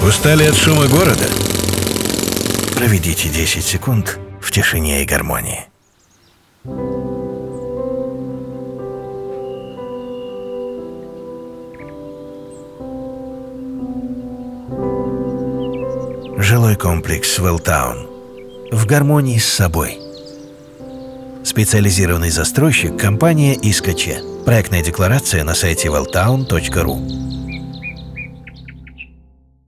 Устали от шума города? Проведите 10 секунд в тишине и гармонии. Жилой комплекс Welltown в гармонии с собой. Специализированный застройщик — компания «Искаче». Проектная декларация на сайте welltown.ru.